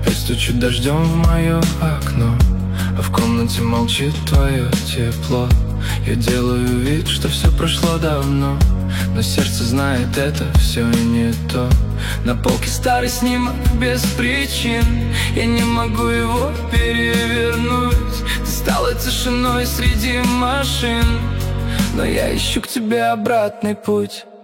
Опять стучит дождем в мое окно, а в комнате молчит твое тепло. Я делаю вид, что все прошло давно, но сердце знает, это все не то. На полке старый снимок без причин, я не могу его перевернуть. Ты стала тишиной среди машин, но я ищу к тебе обратный путь.